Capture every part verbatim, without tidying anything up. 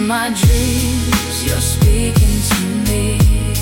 In my dreams, you're speaking to me.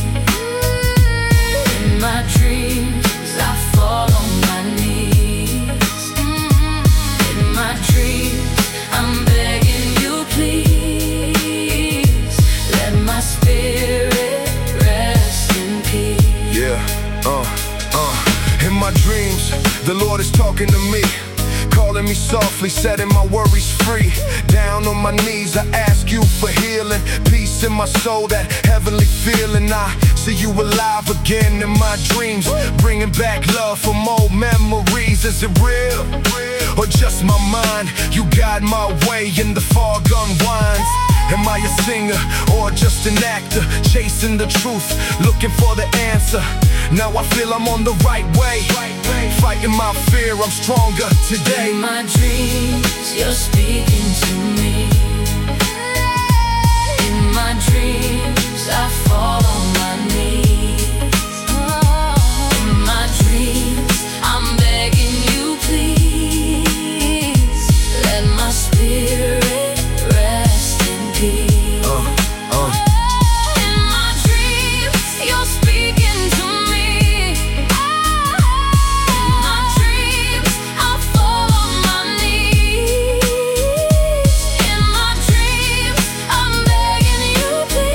In my dreams, I fall on my knees. In my dreams, I'm begging you, please, let my spirit rest in peace. Yeah, uh, uh In my dreams, the Lord is talking to me, calling me softly, setting my worries free. Down on my knees, I ask you for healing, peace in my soul, that heavenly feeling. I see you alive again in my dreams, bringing back love from old memories. Is it real, or just my mind? You guide my way in the fog unwinds. Am I a singer, or just an actor, chasing the truth, looking for the answer? Now I feel I'm on the right way, fighting my fear, I'm stronger today. In my dreams, you're speaking to me. In my dreams, I fall on my knees. In my dreams, I'm begging you, please, let my spirit rest in peace. uh, uh. In my dreams, you're speaking to me. In my dreams, I fall on my knees. In my dreams, I'm begging you,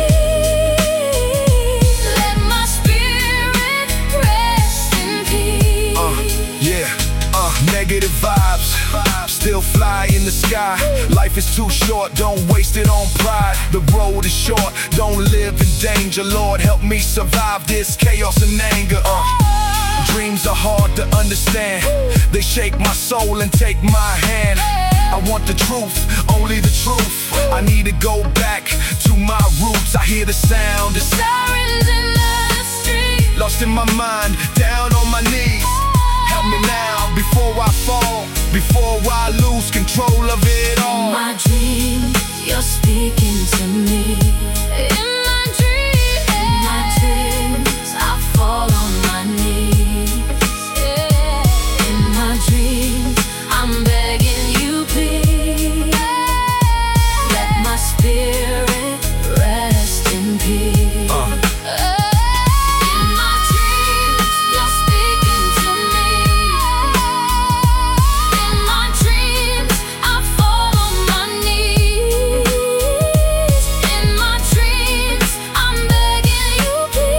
please, let my spirit rest in peace. Uh, yeah, uh, negative vibes still fly in the sky. Life is too short, don't waste it on pride. The road is short, don't live in danger. Lord, help me survive this chaos and anger. uh, Dreams are hard to understand, they shake my soul and take my hand. I want the truth, only the truth. I need to go back to my roots. I hear the sound, the Sirens in the street, lost in my mind, down on my knees. Help me now, before I fall, before I lose control of it all. in my dreams, you're speaking to me. In my dreams, in my dreams, I fall on my knees. In my dreams, I'm begging you, please, let my spirit rest in peace. Uh. In my dreams, you're speaking to me. In my dreams, I fall on my knees. In my dreams, I'm begging you,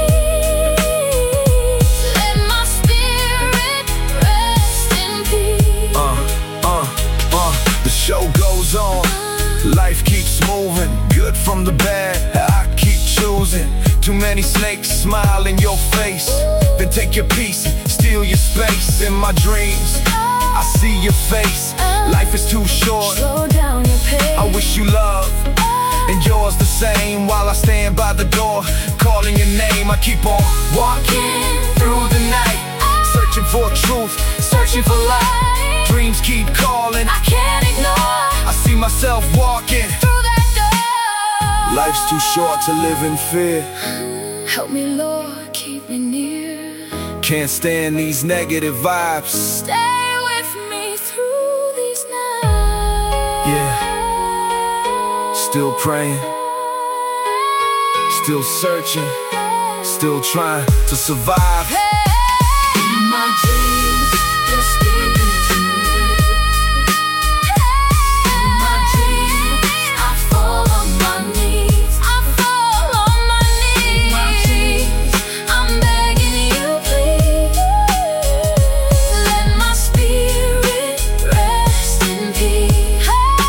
please, let my spirit rest in peace. Uh, uh, uh, the show goes on, life keeps moving, good from the bad, I keep choosing. Too many snakes smile in your face, then take your peace, steal your space. In my dreams, I see your face, life is too short, Slow down your pace. I wish you love, and yours the same. While I stand by the door, calling your name, I keep on walking through the night, searching for truth, searching for light. Dreams keep calling, I can't ignore I see myself walking. through that door. Life's too short to live in fear. Help me, Lord, keep me near. Can't stand these negative vibes. Stay with me through these nights. Yeah. Still praying, still searching, still trying to survive. In my dreams, you're speaking to me. In my dreams, I fall on my knees. I fall on my knees. In my dreams, I'm begging you, please, let my spirit rest in peace.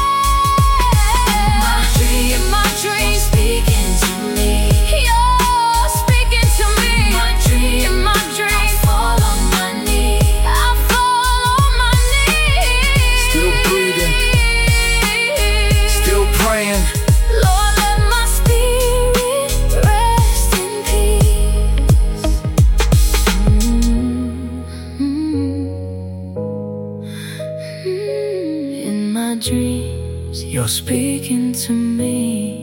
In my dreams, in my dreams, speaking to me. You're speaking to me. In my dreams, in my dreams, I fall on my knees. I fall on my knees. Still breathing, still praying. Lord, let my spirit rest in peace. Mm-hmm. In my dreams, you're speaking to me.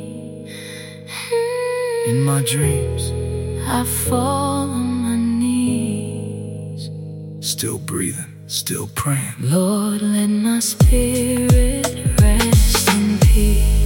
In my dreams, I fall on my knees. still breathing, still praying. Lord, let my spirit rest in peace.